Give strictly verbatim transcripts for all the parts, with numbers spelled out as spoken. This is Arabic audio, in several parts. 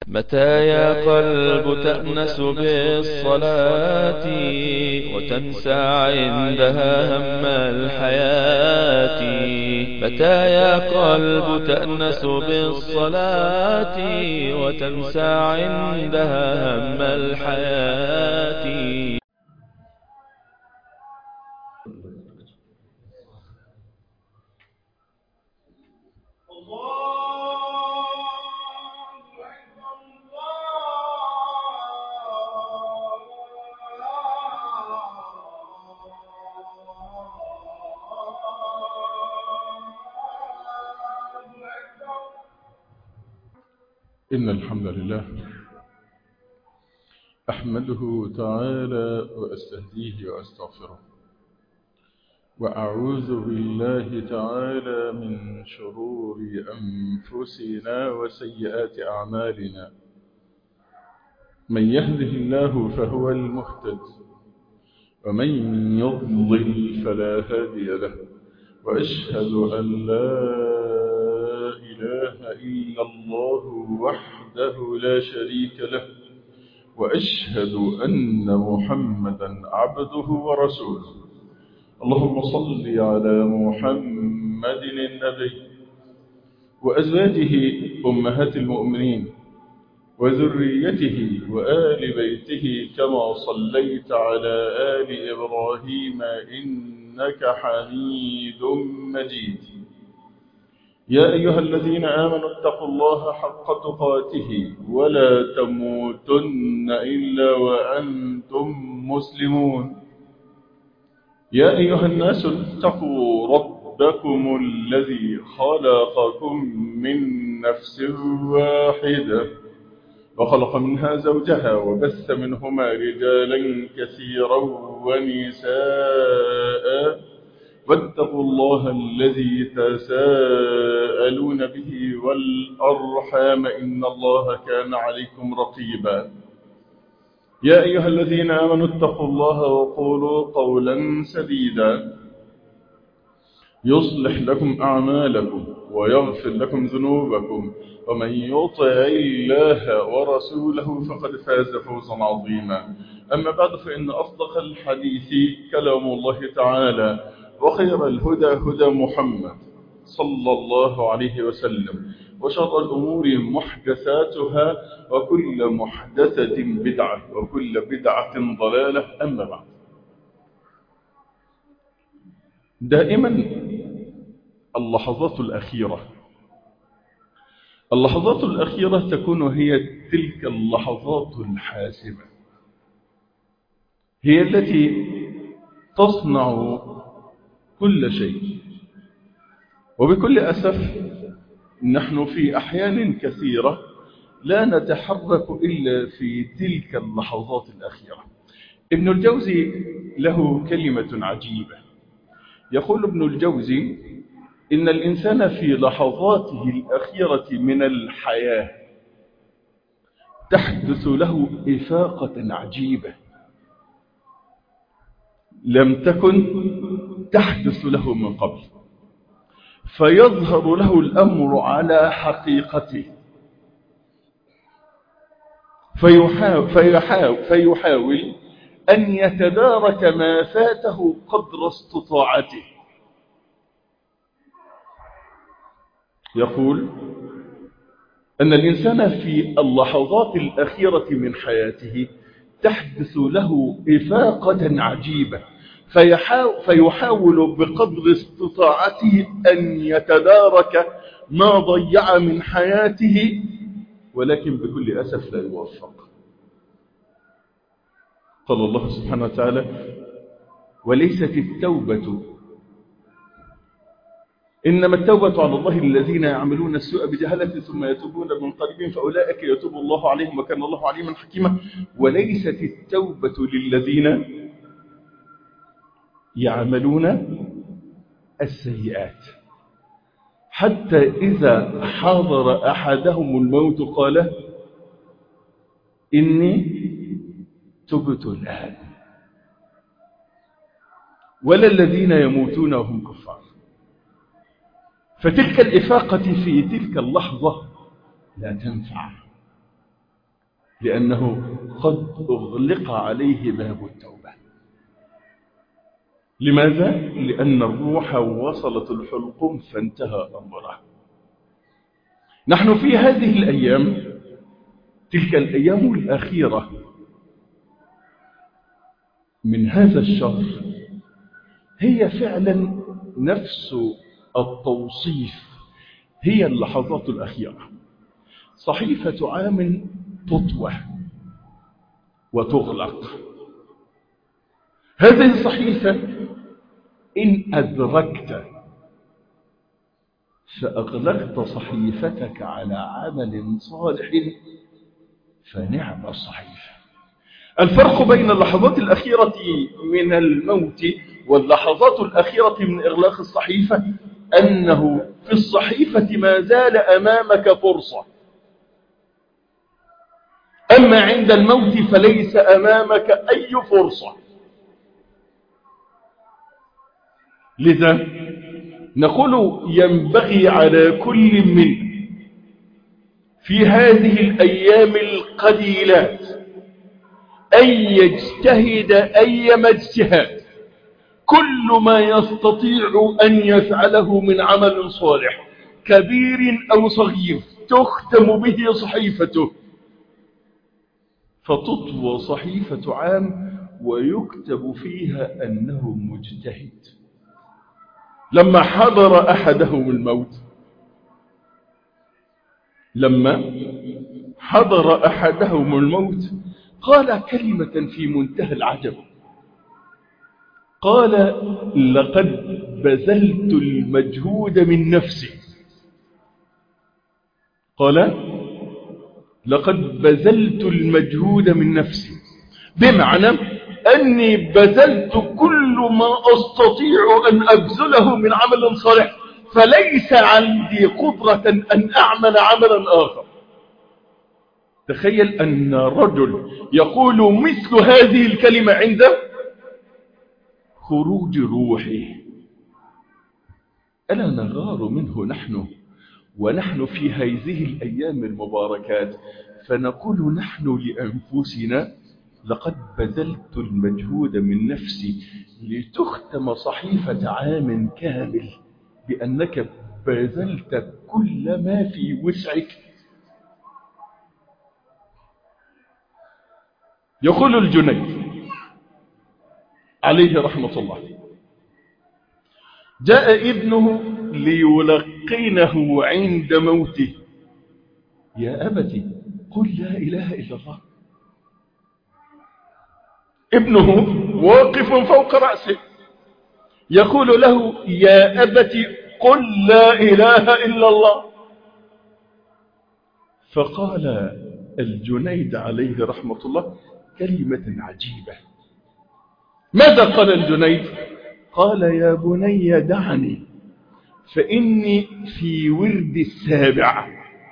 متى يا قلب تأنس بالصلاة وتنسى عندها هم الحياة؟ متى يا قلب تأنس بالصلاة وتنسى عندها هم الحياة؟ إن الحمد لله أحمده تعالى وأستهديه وأستغفره، وأعوذ بالله تعالى من شرور أنفسنا وسيئات أعمالنا. من يهده الله فهو المهتد، ومن يضلل فلا هادي له، وأشهد أن لا إله إلا الله وحده لا شريك له، وأشهد أن محمدا عبده ورسوله. اللهم صل على محمد النبي وأزواجه أمهات المؤمنين وذريته وآل بيته كما صليت على آل إبراهيم إنك حميد مجيد. يا أيها الذين آمنوا اتقوا الله حق تقاته ولا تموتن إلا وأنتم مسلمون. يا أيها الناس اتقوا ربكم الذي خلقكم من نفس واحدة وخلق منها زوجها وبث منهما رجالا كثيرا ونساء، واتقوا الله الذي تساءلون به والأرحام إن الله كان عليكم رقيبا. يا أيها الذين آمنوا اتقوا الله وقولوا قولا سديدا يصلح لكم أعمالكم ويغفر لكم ذنوبكم، ومن يطع الله ورسوله فقد فاز فوزا عظيما. أما بعد، فإن أصدق الحديث كلام الله تعالى، وخير الهدى هدى محمد صلى الله عليه وسلم، وشر الأمور محدثاتها، وكل محدثة بدعة، وكل بدعة ضلالة. أما بعد، دائما اللحظات الأخيرة اللحظات الأخيرة تكون هي تلك اللحظات الحاسمة، هي التي تصنع كل شيء. وبكل أسف نحن في أحيان كثيرة لا نتحرك إلا في تلك اللحظات الأخيرة. ابن الجوزي له كلمة عجيبة، يقول ابن الجوزي: إن الإنسان في لحظاته الأخيرة من الحياة تحدث له إفاقة عجيبة لم تكن تحدث له من قبل، فيظهر له الأمر على حقيقته، فيحاول, فيحاول, فيحاول أن يتدارك ما فاته قدر استطاعته. يقول أن الإنسان في اللحظات الأخيرة من حياته تحدث له إفاقة عجيبة، فيحاول, فيحاول بقدر استطاعته أن يتدارك ما ضيع من حياته، ولكن بكل أسف لا يوفق. قال الله سبحانه وتعالى: وليست التوبة إنما التوبة على الله الذين يعملون السوء بجهالة ثم يتوبون من قريب فأولئك يتوب الله عليهم وكان الله عليما حكيما. وليست التوبة للذين يعملون السيئات حتى إذا حضر أحدهم الموت قال إني تبت الآن، ولا الذين يموتون وهم كفار. فتلك الإفاقة في تلك اللحظة لا تنفع، لأنه قد أغلق عليه باب التوبة. لماذا؟ لأن الروح وصلت الحلقوم فانتهى أمره. نحن في هذه الأيام، تلك الأيام الأخيرة من هذا الشهر، هي فعلا نفس التوصيف، هي اللحظات الأخيرة. صحيفة عام تطوى وتغلق. هذه الصحيفة إن أدركت فأغلقت صحيفتك على عمل صالح فنعم الصحيفة. الفرق بين اللحظات الأخيرة من الموت واللحظات الأخيرة من إغلاق الصحيفة أنه في الصحيفة ما زال أمامك فرصة، أما عند الموت فليس أمامك أي فرصة. لذا نقول ينبغي على كل من في هذه الأيام القليلات أن يجتهد أيما اجتهاد، كل ما يستطيع أن يفعله من عمل صالح كبير أو صغير تختم به صحيفته، فتطوى صحيفة عام ويكتب فيها أنه مجتهد. لما حضر أحدهم الموت لما حضر أحدهم الموت قال كلمة في منتهى العجب، قال لقد بذلت المجهود من نفسي. قال لقد بذلت المجهود من نفسي، بمعنى أني بذلت كل ما أستطيع أن أبذله من عمل صالح، فليس عندي قدرة أن أعمل عملا آخر. تخيل أن رجل يقول مثل هذه الكلمة عند خروج روحه. ألا نغار منه نحن ونحن في هذه الأيام المباركات، فنقول نحن لأنفسنا لقد بذلت المجهود من نفسي لتختم صحيفة عام كامل بأنك بذلت كل ما في وسعك. يقول الجنيد عليه رحمة الله: جاء ابنه ليلقنه عند موته: يا أبت قل لا إله إلا الله. ابنه واقف فوق رأسه يقول له: يا أبت قل لا إله إلا الله. فقال الجنيد عليه رحمة الله كلمة عجيبة. ماذا قال الجنيد؟ قال: يا بني دعني فإني في ورد السابع.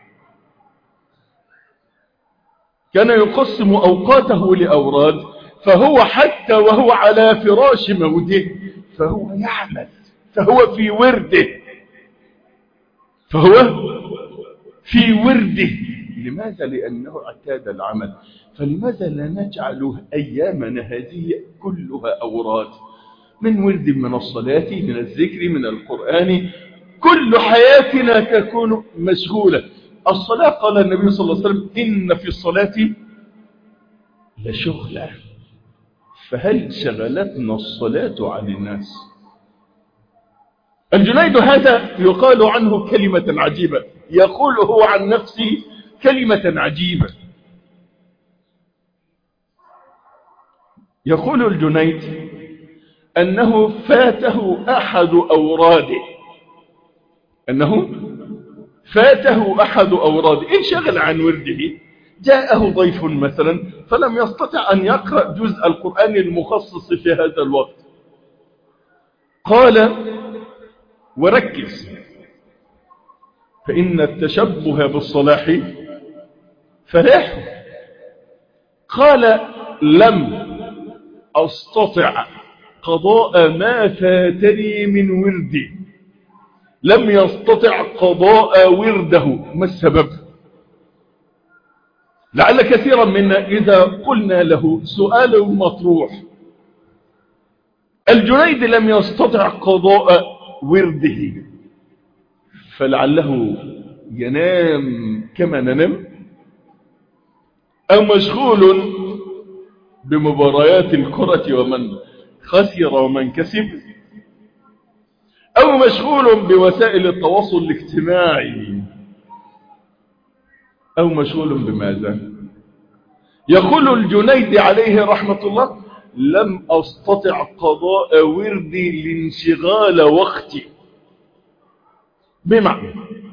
كان يقسم أوقاته لأوراد، فهو حتى وهو على فراش موته فهو يعمل، فهو في ورده، فهو في ورده. لماذا؟ لأنه اعتاد العمل. فلماذا لا نجعل أيامنا هذه كلها أوراد، من ورد من الصلاة، من الذكر، من القرآن، كل حياتنا تكون مشغولة. الصلاة قال النبي صلى الله عليه وسلم: إن في الصلاة لشغلة. فهل شغلتنا الصلاة عن الناس؟ الجنيد هذا يقال عنه كلمة عجيبة، يقول هو عن نفسه كلمة عجيبة. يقول الجنيد أنه فاته أحد أوراده أنه فاته أحد أوراده انشغل عن ورده. جاءه ضيف مثلا فلم يستطع أن يقرأ جزء القرآن المخصص في هذا الوقت. قال: وركز، فإن التشبه بالصلاح فلاح. قال: لم أستطع قضاء ما فاتني من وردي. لم يستطع قضاء ورده. ما السبب؟ لعل كثيرا منا إذا قلنا له سؤال مطروح، الجنيد لم يستطع قضاء ورده فلعله ينام كما ننام، أو مشغول بمباريات الكرة ومن خسر ومن كسب، أو مشغول بوسائل التواصل الاجتماعي، أو مشغول بماذا؟ يقول الجنيد عليه رحمة الله: لم أستطع قضاء وردي لانشغال وقتي، بمعنى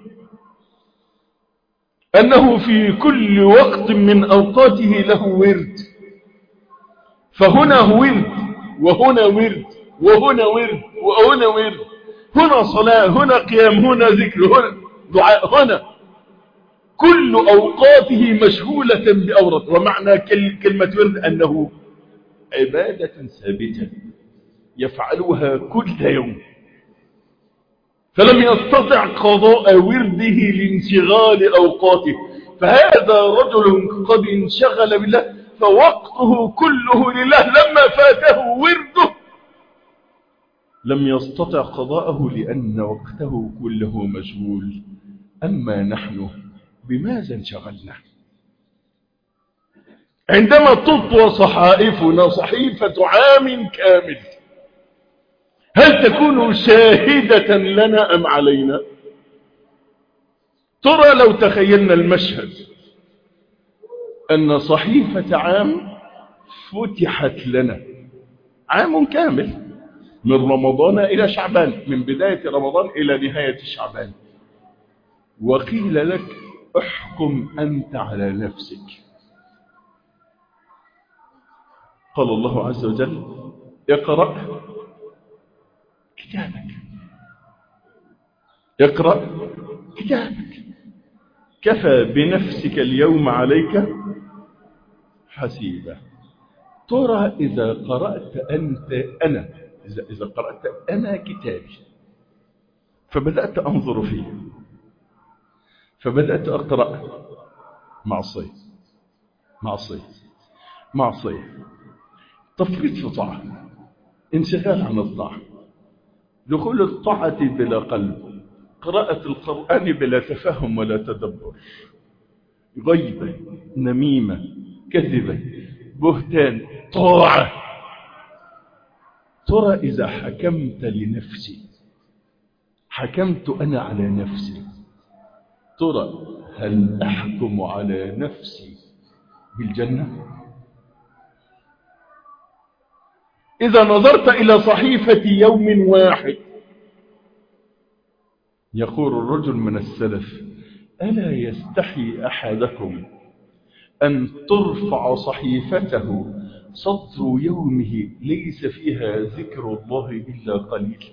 أنه في كل وقت من أوقاته له ورد، فهنا ورد وهنا ورد وهنا ورد وهنا ورد، هنا صلاة، هنا قيام، هنا ذكر، هنا دعاء، هنا كل أوقاته مشغولة بأورد. ومعنى كلمة ورد أنه عبادة ثابتة يفعلها كل يوم، فلم يستطع قضاء ورده لانشغال أوقاته، فهذا رجل قد انشغل بالله فوقته كله لله، لما فاته ورده لم يستطع قضاءه لأن وقته كله مشغول. أما نحن بماذا انشغلنا؟ عندما تطوى صحائفنا صحيفة عام كامل، هل تكون شاهدة لنا أم علينا؟ ترى لو تخيلنا المشهد أن صحيفة عام فتحت لنا، عام كامل من رمضان إلى شعبان، من بداية رمضان إلى نهاية شعبان، وقيل لك احكم أنت على نفسك. قال الله عز وجل: اقرأ كتابك، اقرأ كتابك، كفى بنفسك اليوم عليك حسيبا. ترى إذا قرأت أنت أنا إذا, إذا قرأت أنا كتابي، فبدأت أنظر فيه، فبدأت أقرأ معصية معصية معصية، تفريط في طاعة، انشغال عن الطاعة، دخول الطاعة بلا قلب، قراءة القرآن بلا تفهم ولا تدبر، غيبة، نميمة، كذبة، بهتان، طاعة. ترى إذا حكمت لنفسي، حكمت أنا على نفسي، ترى هل أحكم على نفسي بالجنة؟ إذا نظرت إلى صحيفة يوم واحد، يقول الرجل من السلف: ألا يستحي أحدكم أن ترفع صحيفته سطر يومه ليس فيها ذكر الله إلا قليل؟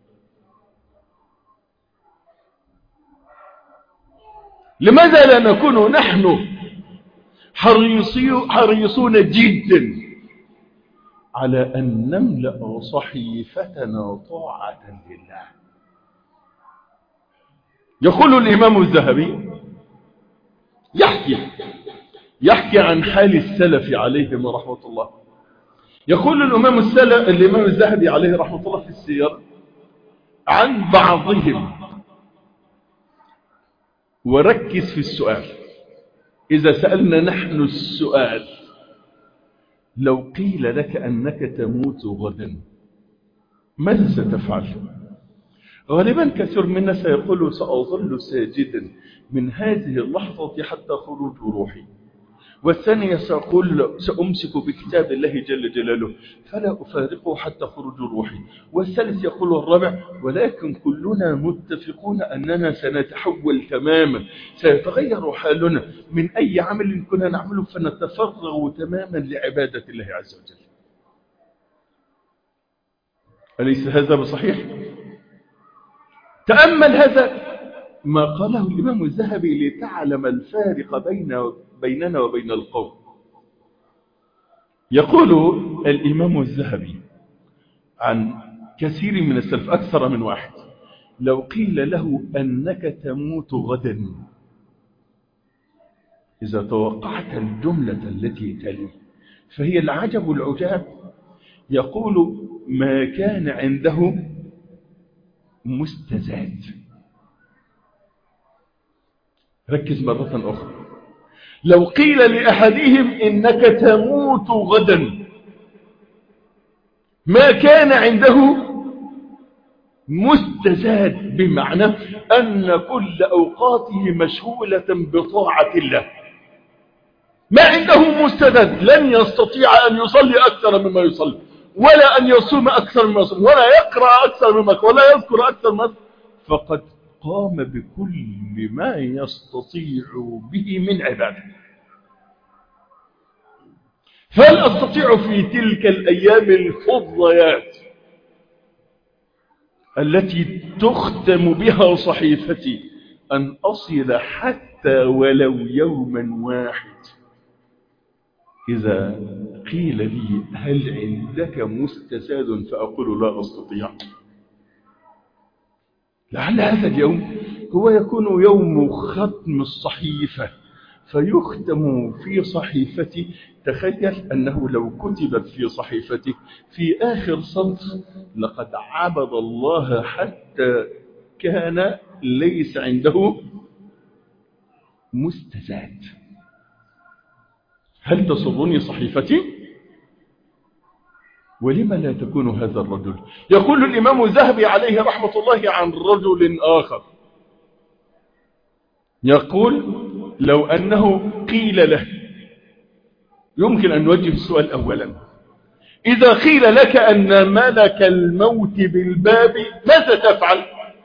لماذا لا نكون نحن حريصون جدا على أن نملأ صحيفتنا طاعة لله؟ يقول الإمام الذهبي يحكي يحكي عن حال السلف عليهم رحمة الله. يقول الإمام السلف الإمام الذهبي عليه رحمة الله في السير عن بعضهم، وركز في السؤال، إذا سألنا نحن السؤال: لو قيل لك أنك تموت غدا ماذا ستفعل؟ غالبا كثير منا سيقول: سأظل ساجدا من هذه اللحظة حتى خروج روحي. والثانية سأقول: سأمسك بكتاب الله جل جلاله فلا أفارقه حتى خروج روحي. والثالث يقول الرابع: ولكن كلنا متفقون أننا سنتحول تماما، سيتغير حالنا من أي عمل كنا نعمله فنتفرغ تماما لعبادة الله عز وجل. أليس هذا بصحيح؟ تأمل هذا ما قاله الإمام الذهبي لتعلم الفارق بين بيننا وبين القوم. يقول الإمام الذهبي عن كثير من السلف، أكثر من واحد: لو قيل له أنك تموت غدا إذا توقعت الجملة التي تلي فهي العجب العجاب. يقول ما كان عنده مستزاد. ركز مرة أخرى. لو قيل لأحدهم إنك تموت غدا ما كان عنده مستزاد، بمعنى أن كل أوقاته مشغولة بطاعة الله، ما عنده مستزاد، لن يستطيع أن يصلي أكثر مما يصلي، ولا أن يصوم أكثر مما يصوم، ولا يقرأ أكثر مما يقرأ، ولا يذكر أكثر مما يذكر، فقد قام بكل ما يستطيع به من عباده. فهل أستطيع في تلك الأيام الفضيات التي تختم بها صحيفتي أن أصل حتى ولو يوما واحد؟ إذا قيل لي هل عندك مستزاد فأقول لا أستطيع. لعل هذا اليوم هو يكون يوم ختم الصحيفة، فيختم في صحيفتي. تخيل أنه لو كتبت في صحيفتك في آخر سطر لقد عبد الله حتى كان ليس عنده مستزاد. هل تسرني صحيفتي؟ ولما لا تكون هذا الرجل؟ يقول الإمام الذهبي عليه رحمة الله عن رجل آخر، يقول لو أنه قيل له، يمكن أن نوجه السؤال أولا، إذا قيل لك أن ملك الموت بالباب ماذا تفعل؟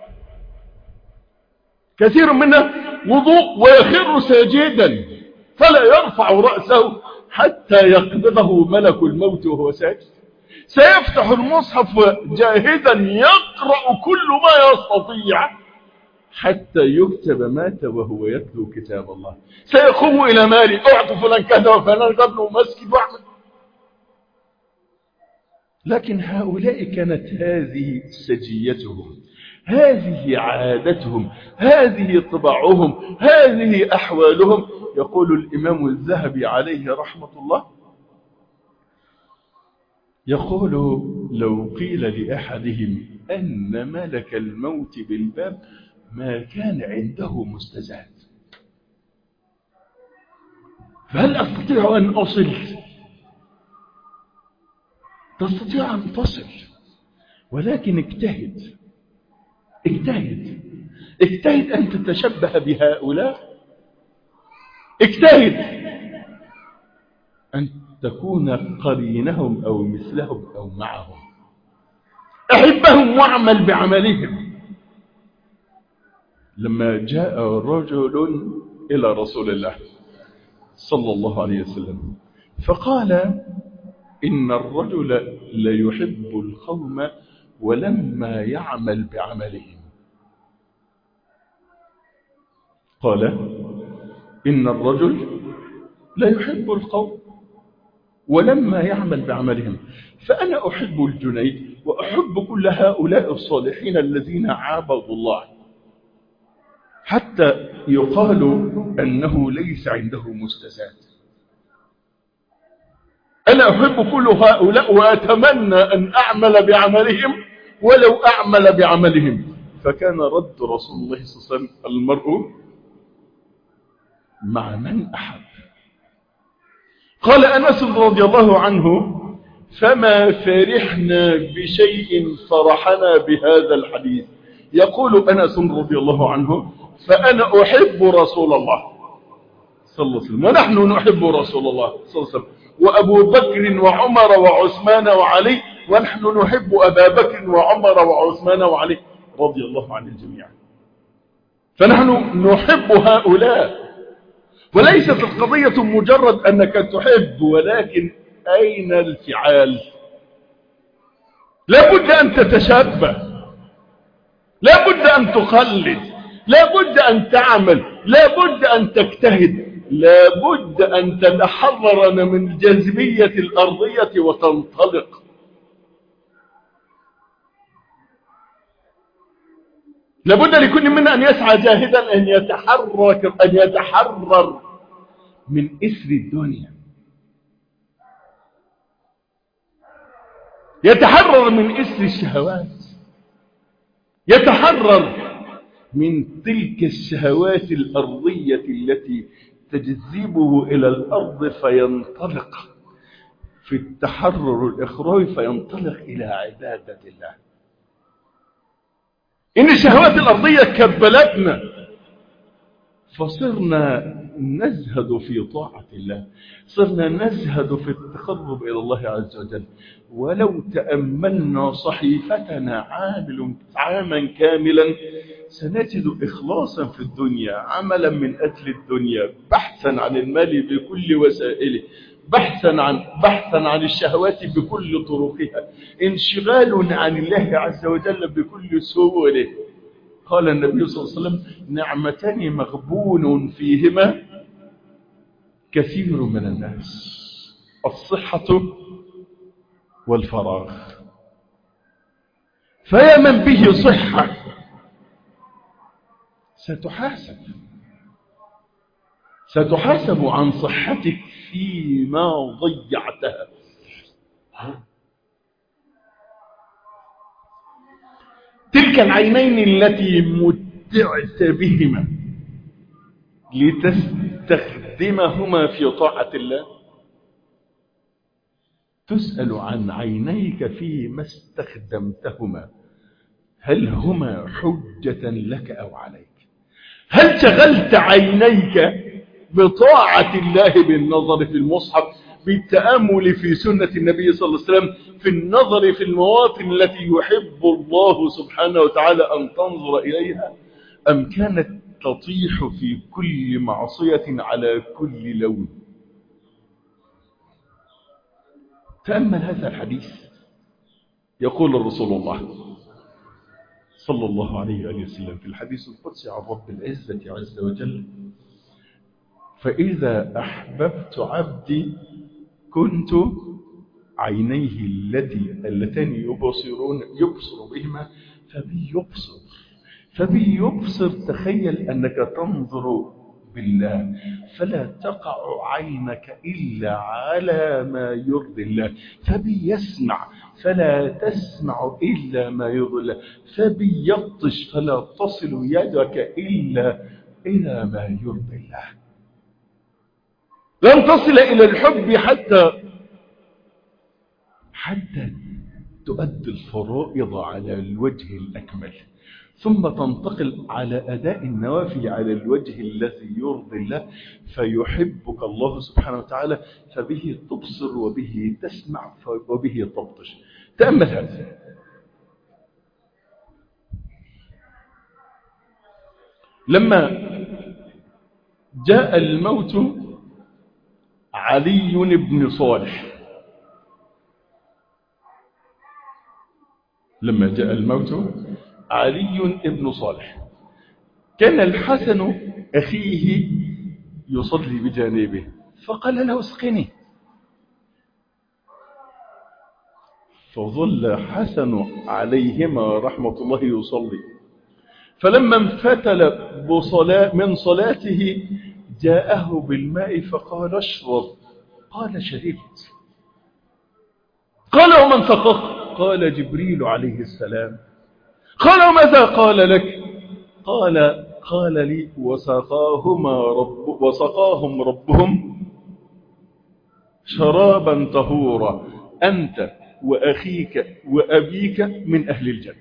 كثير منا وضوء ويخر ساجدا فلا يرفع رأسه حتى يقبضه ملك الموت وهو ساجد، سيفتح المصحف جاهدا يقرأ كل ما يستطيع حتى يكتب مات وهو يتلو كتاب الله، سيقوم إلى مالي أعطي فلان كذا وفلان قبله مسجد واحد. لكن هؤلاء كانت هذه سجيتهم، هذه عادتهم، هذه طباعهم، هذه أحوالهم. يقول الإمام الذهبي عليه رحمة الله، يقول لو قيل لأحدهم أن ملك الموت بالباب ما كان عنده مستزاد، فهل أستطيع أن أصل؟ تستطيع أن تصل، ولكن اجتهد اجتهد اجتهد أن تتشبه بهؤلاء، اجتهد أن تكون قرينهم أو مثلهم أو معهم، أحبهم واعمل بعملهم. لما جاء رجل إلى رسول الله صلى الله عليه وسلم فقال إن الرجل ليحب القوم ولما يعمل بعملهم. قال إن الرجل لا يحب القوم ولما يعمل بعملهم. فأنا أحب الجنيد وأحب كل هؤلاء الصالحين الذين عابدوا الله حتى يقال أنه ليس عنده مستزاد. أنا أحب كل هؤلاء وأتمنى أن أعمل بعملهم ولو أعمل بعملهم. فكان رد رسول الله صلى الله عليه وسلم المرء مع من أحب. قال أنس رضي الله عنه فما فرحنا بشيء فرحنا بهذا الحديث. يقول أنس رضي الله عنه فأنا أحب رسول الله صلى الله عليه وسلم ونحن نحب رسول الله صلى الله عليه وسلم وأبو بكر وعمر وعثمان وعلي ونحن نحب أبا بكر وعمر وعثمان وعلي رضي الله عن الجميع. فنحن نحب هؤلاء، وليست القضية مجرد أنك تحب، ولكن أين الفعال؟ لا بد أن تتشبه، لا بد أن تقلد، لا بد أن تعمل، لا بد أن تجتهد، لا بد أن تتحرر من الجاذبية الأرضية وتنطلق. لا بد لكل منا أن يسعى جاهدا أن يتحرك أن يتحرر من إثر الدنيا، يتحرر من إثر الشهوات، يتحرر من تلك الشهوات الأرضية التي تجذبه إلى الأرض فينطلق في التحرر الإخروي، فينطلق إلى عبادة الله. إن الشهوات الأرضية كبلتنا فصرنا نزهد في طاعة الله، صرنا نزهد في التقرب إلى الله عز وجل. ولو تأملنا صحيفتنا عامل عاما كاملا سنجد إخلاصا في الدنيا، عملا من أجل الدنيا، بحثا عن المال بكل وسائله، بحثا عن بحثا عن الشهوات بكل طرقها، انشغال عن الله عز وجل بكل سبله. قال النبي صلى الله عليه وسلم: نعمتان مغبون فيهما كثير من الناس، الصحة والفراغ. فيا من به صحة ستحاسب ستحاسب عن صحتك فيما ضيعتها. تلك العينين التي متعت بهما لتستخدمهما في طاعة الله، تسأل عن عينيك فيما استخدمتهما، هل هما حجة لك أو عليك؟ هل شغلت عينيك بطاعة الله بالنظر في المصحف، بالتأمل في سنة النبي صلى الله عليه وسلم، في النظر في المواطن التي يحب الله سبحانه وتعالى أن تنظر إليها، أم كانت تطيح في كل معصية على كل لون؟ تأمل هذا الحديث. يقول الرسول الله صلى الله عليه وآله وسلم في الحديث القدسي عن رب العزة عز وجل: فإذا أحببت عبدي كنت عينيه التي اللتان يبصرون يبصر بهما فبي يبصر فبي يبصر. تخيل أنك تنظر بالله فلا تقع عينك إلا على ما يرضي الله، فبي يسمع فلا تسمع إلا ما يرضي الله، فبي يبطش فلا تصل يدك إلا إلى ما يرضي الله. لن تصل إلى الحب حتى حتى تؤدي الفرائض على الوجه الأكمل، ثم تنتقل على أداء النوافل على الوجه الذي يرضي الله، فيحبك الله سبحانه وتعالى، فبه تبصر وبه تسمع وبه تبطش. تأمل هذا. لما جاء الموت علي بن صالح لما جاء الموت علي بن صالح كان الحسن أخيه يصلي بجانبه، فقال له: اسقني. فظل حسن عليهما رحمة الله يصلي، فلما انفتل بصلاة من صلاته جاءه بالماء فقال: اشرب. قال: شربت. قال: ومن سقاك؟ قال: جبريل عليه السلام. قال: وماذا قال لك؟ قال قال لي: وسقاهما رب وسقاهم ربهم شرابا طهورا، أنت وأخيك وأبيك من أهل الجنة.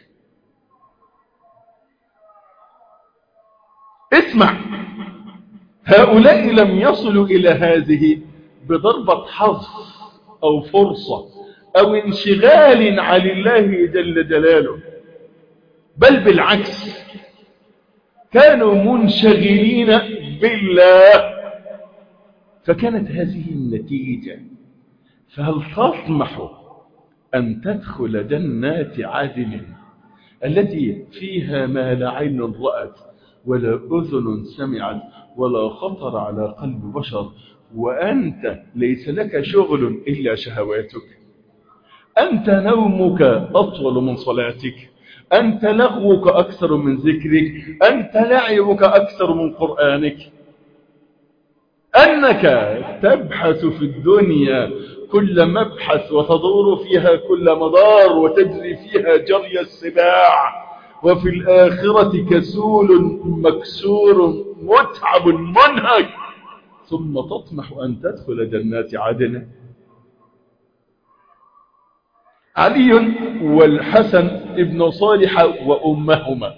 اسمع، هؤلاء لم يصلوا إلى هذه بضربة حظ أو فرصة أو انشغال عن الله جل جلاله، بل بالعكس كانوا منشغلين بالله، فكانت هذه النتيجة. فهل تطمح أن تدخل جنات عدن التي فيها ما لا عين رأت ولا أذن سمعت ولا خطر على قلب بشر، وأنت ليس لك شغل إلا شهواتك؟ أنت نومك أطول من صلاتك، أنت لغوك أكثر من ذكرك، أنت لعبك أكثر من قرآنك، أنك تبحث في الدنيا كل مبحث وتدور فيها كل مدار وتجري فيها جري السباع، وفي الآخرة كسول مكسور متعب منهك، ثم تطمح أن تدخل جنات عدن. علي والحسن ابن صالح وأمهما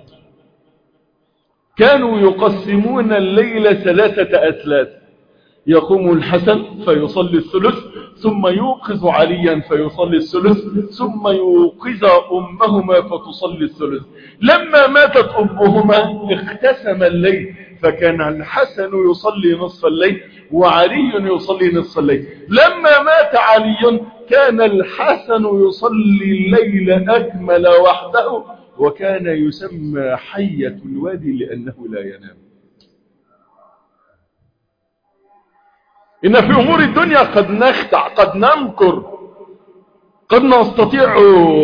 كانوا يقسمون الليل ثلاثة أثلاث، يقوم الحسن فيصلي الثلث، ثم يوقظ عليا فيصلي الثلث، ثم يوقظ أمهما فتصلي الثلث. لما ماتت أمهما اختسم الليل، فكان الحسن يصلي نصف الليل وعلي يصلي نصف الليل. لما مات علي كان الحسن يصلي الليل أكمل وحده، وكان يسمى حية الوادي لأنه لا ينام. إن في أمور الدنيا قد نخدع، قد نمكر، قد نستطيع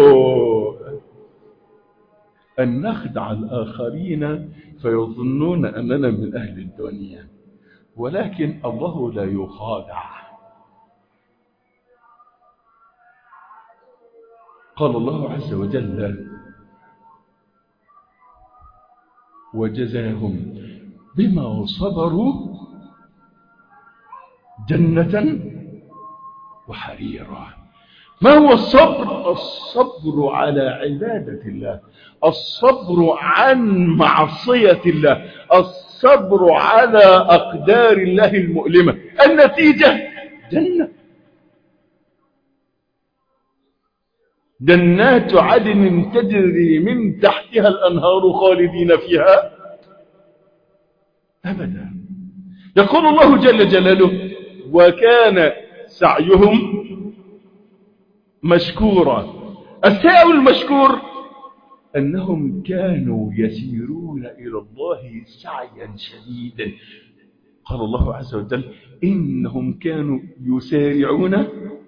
أن نخدع الآخرين فيظنون أننا من أهل الدنيا، ولكن الله لا يخادع. قال الله عز وجل: وجزاهم بما صبروا جنة وحريرا. ما هو الصبر؟ الصبر على عبادة الله، الصبر عن معصية الله، الصبر على أقدار الله المؤلمة. النتيجة جنة، جنات عدن تجري من تحتها الأنهار خالدين فيها أبدا. يقول الله جل جلاله: وكان سعيهم مشكورا. السعي المشكور أنهم كانوا يسيرون إلى الله سعيا شديدا. قال الله عز وجل: إنهم كانوا يسارعون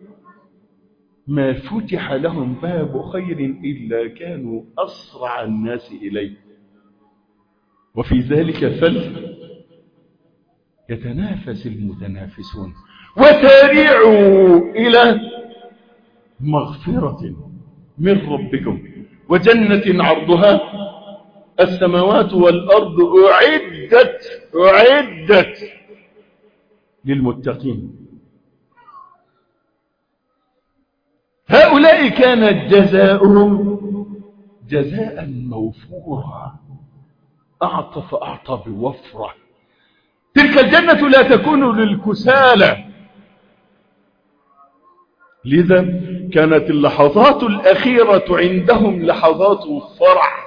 ما فتح لهم باب خير إلا كانوا أسرع الناس إليه، وفي ذلك فل يتنافس المتنافسون. وسارعوا إلى مغفرة من ربكم وجنة عرضها السماوات والأرض أعدت أعدت للمتقين. هؤلاء كان جزاؤهم جزاء موفورا، أعطى فأعطى بوفرة. تلك الجنة لا تكون للكسالى، لذا كانت اللحظات الأخيرة عندهم لحظات فرح.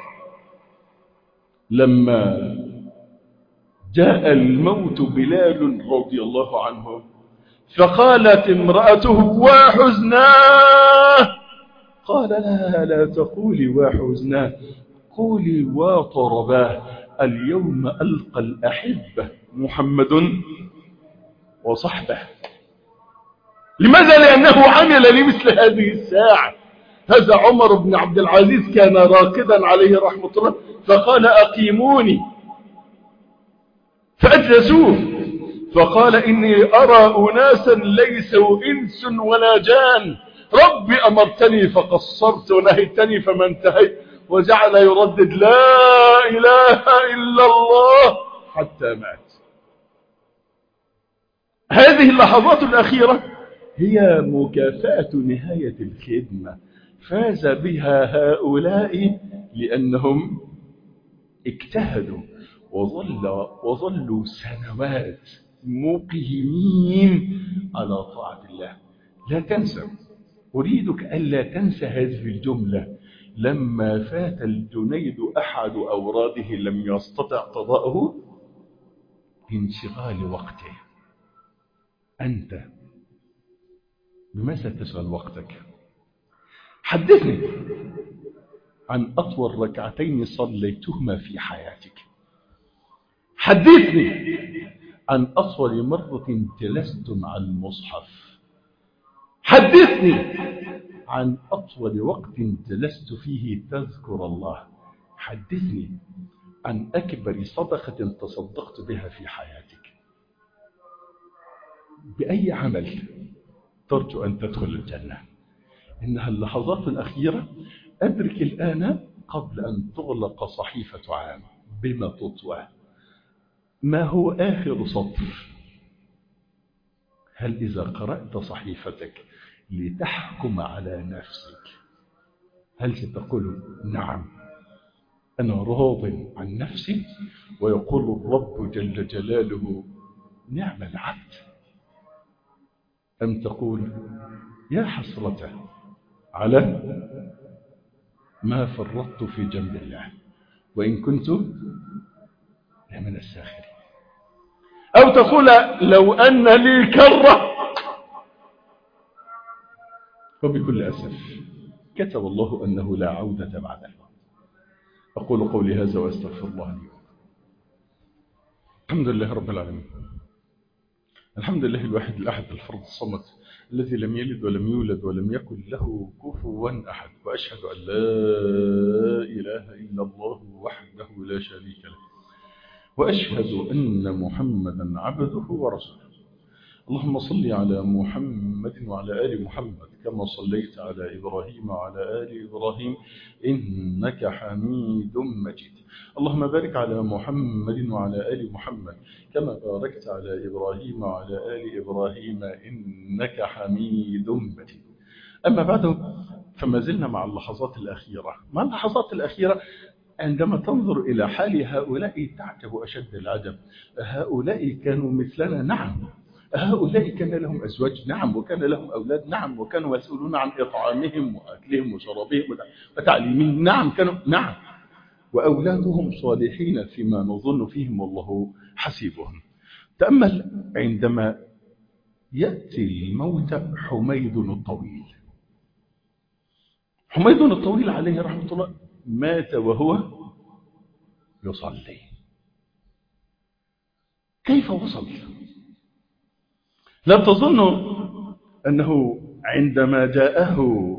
لما جاء الموت بلال رضي الله عنه فقالت امرأته: وحزناه. قال لها: لا تقولي وحزناه، قولي وطرباه. اليوم ألقى الأحبة محمد وصحبه. لماذا؟ لأنه عمل لمثل هذه الساعة. هذا عمر بن عبد العزيز كان راقدا عليه رحمة الله، فقال: أقيموني، فأجلسوه، فقال: إني أرى أناسا ليسوا إنس ولا جان، ربي أمرتني فقصرت ونهيتني فما انتهيت. وجعل يردد: لا إله إلا الله، حتى مات. هذه اللحظات الأخيرة هي مكافأة نهاية الخدمة، فاز بها هؤلاء لأنهم اجتهدوا وظل وظلوا سنوات مقيمين على طاعة الله. لا تنسى، أريدك ألا تنسى هذه الجملة: لما فات الجنيد أحد أوراده لم يستطع قضاءه بانشغال وقته. أنت بماذا تشغل وقتك؟ حدثني عن أطول ركعتين صليتهما في حياتك. حدثني عن أطول مرة جلست مع المصحف. حدثني عن أطول وقت جلست فيه تذكر الله. حدثني عن أكبر صدقة تصدقت بها في حياتك. بأي عمل ترجو أن تدخل الجنة؟ إنها اللحظات الأخيرة. أدرك الآن قبل أن تغلق صحيفة عام بما تطوى. ما هو آخر سطر؟ هل إذا قرأت صحيفتك لتحكم على نفسك هل ستقول نعم أنا راض عن نفسي، ويقول الرب جل جلاله نعم العبد، أم تقول يا حسرة على ما فرطت في جنب الله وإن كنت لمن الساخرين، أو تقول لو أن لي كرة. وبكل أسف كتب الله أنه لا عودة بعد الموت. أقول قولي هذا وأستغفر الله لي. الحمد لله رب العالمين، الحمد لله الواحد الأحد الفرد الصمد الذي لم يلد ولم يولد ولم يكن له كفوا أحد، وأشهد أن لا إله إلا الله وحده لا شريك له، وأشهد أن محمدا عبده ورسوله. اللهم صل على محمد وعلى آل محمد كما صليت على إبراهيم وعلى آل إبراهيم إنك حميد مجيد. اللهم بارك على محمد وعلى آل محمد كما باركت على إبراهيم وعلى آل إبراهيم إنك حميد مجيد. أما بعد، فما زلنا مع اللحظات الأخيرة. مع اللحظات الأخيرة عندما تنظر إلى حال هؤلاء تعجب أشد العجب. هؤلاء كانوا مثلنا، نعم. هؤلاء كان لهم أزواج، نعم، وكان لهم أولاد، نعم، وكانوا مسؤولون عن إطعامهم وأكلهم وشرابهم وتعليمهم، نعم، كانوا نعم، وأولادهم صالحين فيما نظن فيهم والله حسيبهم. تأمل عندما يأتي الموت حميد الطويل. حميد الطويل عليه رحمة الله مات وهو يصلي. كيف وصل؟ لا تظنوا أنه عندما جاءه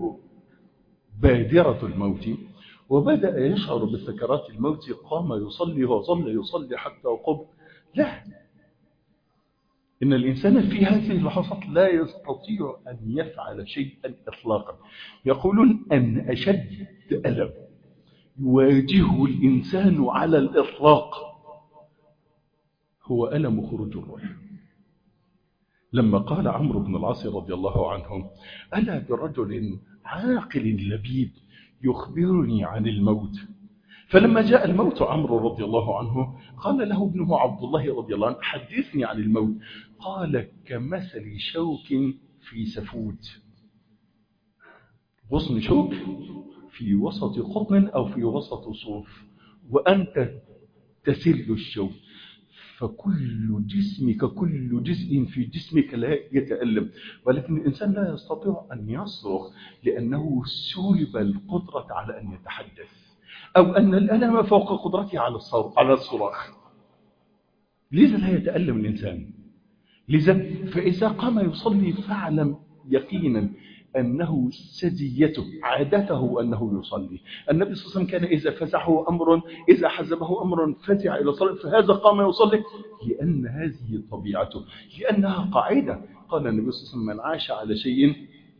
بادرة الموت وبدأ يشعر بسكرات الموت قام يصلي وظل يصلي حتى قبل. لا، إن الإنسان في هذه اللحظات لا يستطيع أن يفعل شيئا إطلاقا. يقولون أن أشد ألم يواجهه الإنسان على الإطلاق هو ألم خروج الروح. لما قال عمرو بن العاص رضي الله عنه ألا برجل عاقل لبيب يخبرني عن الموت، فلما جاء الموت عمرو رضي الله عنه قال له ابنه عبد الله رضي الله عنه حدثني عن الموت. قال كمثل شوك في سفود. غصن شوك في وسط قطن أو في وسط صوف وأنت تسل الشوك، فكل جسمك كل جزء في جسمك لا يتألم، ولكن الإنسان لا يستطيع أن يصرخ لأنه سلب القدرة على أن يتحدث، أو أن الألم فوق قدرته على على الصراخ. لذا لا يتألم الإنسان. لذا فإذا قام يصلي فاعلم يقينا أنه سجيته عادته أنه يصلي. النبي صلى الله عليه وسلم كان إذا فزعه أمر إذا حزبه أمر فزع إلى صلاة، فهذا قام يصلي لأن هذه طبيعته، لأنها قاعدة. قال النبي صلى الله عليه وسلم من عاش على شيء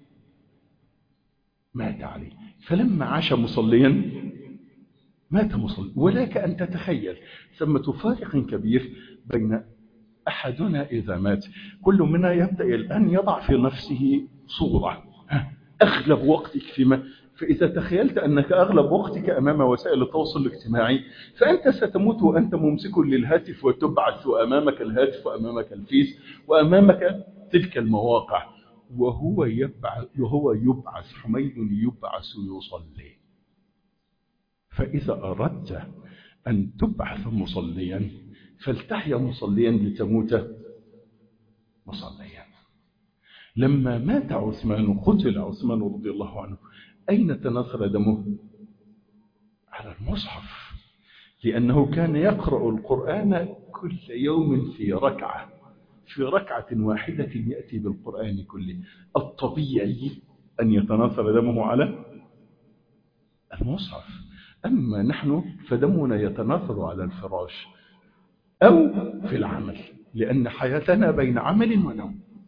مات عليه، فلما عاش مصليا مات مصلي. ولك أن تتخيل ثمة فارق كبير بين أحدنا إذا مات، كل منا يبدأ الآن يضع في نفسه صورة أغلب وقتك فيما، فإذا تخيلت أنك أغلب وقتك أمام وسائل التواصل الاجتماعي فأنت ستموت وأنت ممسك للهاتف وتبعث أمامك الهاتف وأمامك الفيس وأمامك تلك المواقع، وهو يبعث, وهو يبعث حميد يبعث يصلي. فإذا أردت أن تبعث مصليا فلتحيا مصليا لتموت مصليا. لما مات عثمان قتل عثمان رضي الله عنه أين تناثر دمه؟ على المصحف، لأنه كان يقرأ القرآن كل يوم في ركعة، في ركعة واحدة يأتي بالقرآن كله. الطبيعي أن يتناثر دمه على المصحف، أما نحن فدمنا يتناثر على الفراش أو في العمل، لأن حياتنا بين عمل ونوم.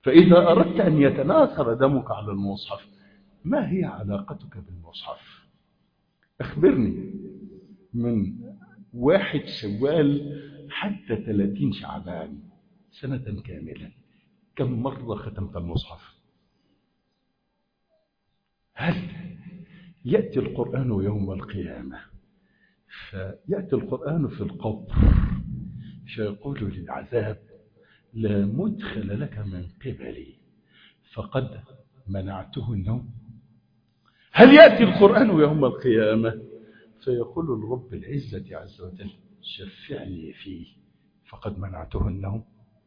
فإذا أردت أن يتناثر دمك على المصحف، ما هي علاقتك بالمصحف؟ أخبرني. من واحد شوال حتى ثلاثين شعبان سنة كاملة كم مرة ختمت المصحف؟ هل يأتي القرآن يوم القيامة فيأتي القرآن في القبر فيقول للعذاب لا مدخل لك من قبلي فقد منعته النوم؟ هل يأتي القرآن يوم القيامة فيقول الرب العزة عز وجل شفعني فيه فقد منعته النوم؟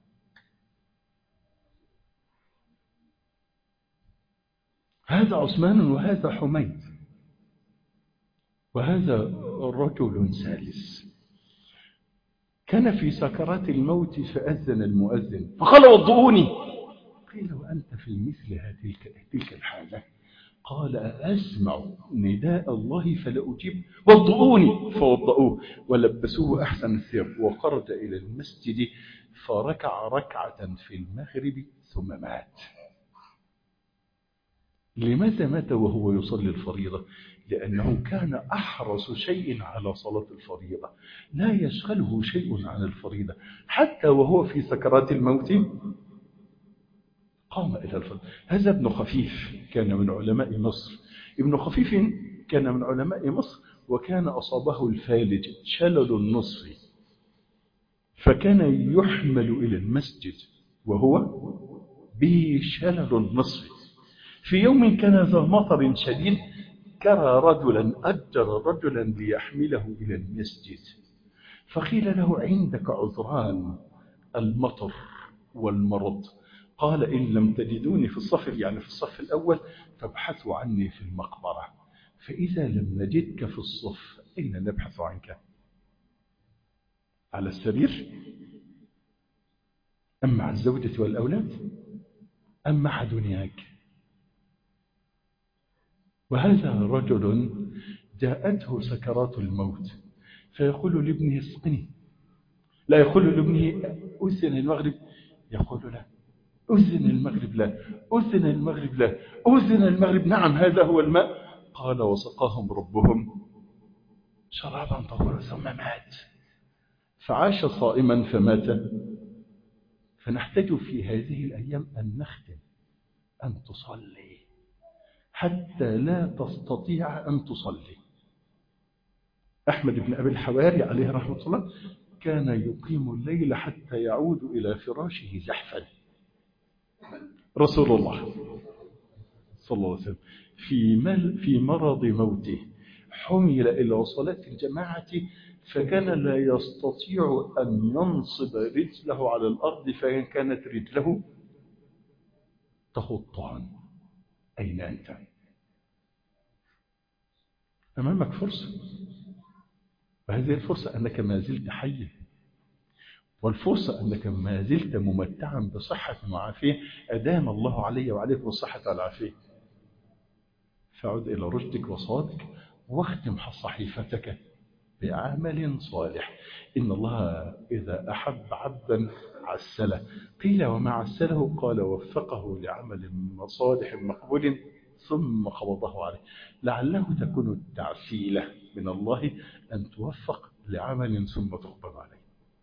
هذا عثمان وهذا حميد وهذا رجل ثالث كان في سكرات الموت فأذن المؤذن فقال وضعوني. قيل وأنت في مثل هذه تلك الحالة؟ قال أسمع نداء الله فلا أجيب وضعوني فوضعوه ولبسوه أحسن الثياب وخرج إلى المسجد فركع ركعة في المغرب ثم مات. لماذا مات وهو يصلي الفريضة؟ لأنه كان أحرص شيء على صلاة الفريضة، لا يشغله شيء عن الفريضة، حتى وهو في سكرات الموت قام إلى الفريضة. هذا ابن خفيف كان من علماء مصر. ابن خفيف كان من علماء مصر وكان أصابه الفالج شلل النصف، فكان يحمل إلى المسجد وهو به شلل النصف. في يوم كان ذا مطر شديد كرى رجلا أجر رجلا ليحمله إلى المسجد، فقيل له عندك عذران المطر والمرض. قال إن لم تجدوني في الصف يعني في الصف الأول فابحثوا عني في المقبرة، فإذا لم نجدك في الصف أين نبحث عنك؟ على السرير أم مع الزوجة والأولاد أم مع دنياك؟ وهذا رجل جاءته سكرات الموت فيقول لابنه اسقني، لا يقول لابنه أذن المغرب، يقول لا أذن المغرب لا أذن المغرب لا أذن المغرب نعم هذا هو الماء. قال وسقاهم ربهم شرابا طهورا ثم مات. فعاش صائما فمات. فنحتاج في هذه الأيام أن نختم أن تصلي حتى لا تستطيع أن تصلي. أحمد بن أبي الحواري عليه رحمة الله كان يقيم الليل حتى يعود إلى فراشه زحفا. رسول الله صلى الله عليه وسلم في, مل في مرض موته حمل إلى صلاة الجماعة فكان لا يستطيع أن ينصب رجله على الأرض فكانت رجله تخطان. أين أنت؟ أمامك فرصة، وهذه الفرصة أنك ما زلت حي، والفرصة أنك ما زلت ممتعا بصحة وعافية أدام الله علي وعليك بالصحة والعافية. فعد إلى رشدك وصادك واختم صحيفتك بعمل صالح. إن الله إذا أحب عبدا عسله. قيل وما عسله؟ قال وفقه لعمل صالح مقبول ثم قبضه عليه. لعله تكون التعسيلة من الله أن توفق لعمل ثم تقبض عليه.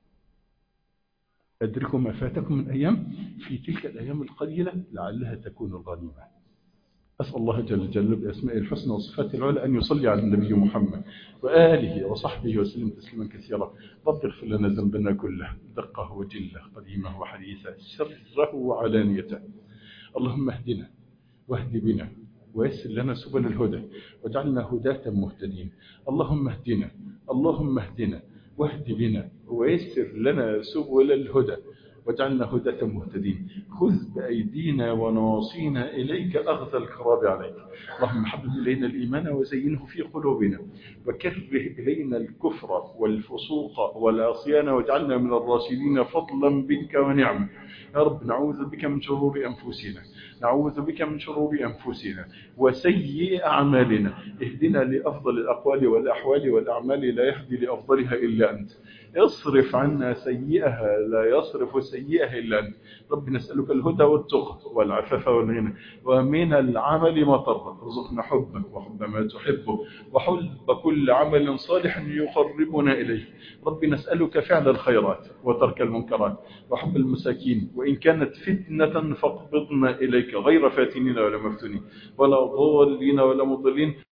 أدركوا ما فاتكم من أيام في تلك الأيام القليلة لعلها تكون الغنيمة. أسأل الله جل جلاله بأسماء الحسنى وصفات العلى أن يصلي على النبي محمد وآله وصحبه وسلم تسليما كثيرا. رب اغفر لنا ذنبنا كله دقه وجله قديمه وحديثه سره وعلانيته. اللهم اهدنا واهد بنا ويسر لنا سبل الهدى واجعلنا هداة مهتدين. اللهم اهدنا اللهم اهدنا واهد بنا ويسر لنا سبل الهدى واجعلنا هداة مهتدين. خذ بأيدينا ونواصينا إليك أخذ الكراب عليك. اللهم حبب إلينا الإيمان وزينه في قلوبنا وكره إلينا الكفر والفسوق والعصيان واجعلنا من الراشدين فضلا منك ونعم. يا رب نعوذ بك من شرور أنفسنا نعوذ بك من شرور أنفسنا وسيء أعمالنا. اهدنا لأفضل الأقوال والأحوال والأعمال لا يهدي لأفضلها إلا أنت. اصرف عنا سيئها لا يصرف سيئها إلا أنت. رب نسألك الهدى والتقى والعفاف والغنى، ومن العمل ما ترضى. ارزقنا حبك وحب ما تحبه وحب كل عمل صالح يقربنا إليه. رب نسألك فعل الخيرات وترك المنكرات وحب المساكين، وإن كانت فتنة فاقبضنا إليك غير فاتنين ولا مفتونين ولا ضالين ولا مضلين.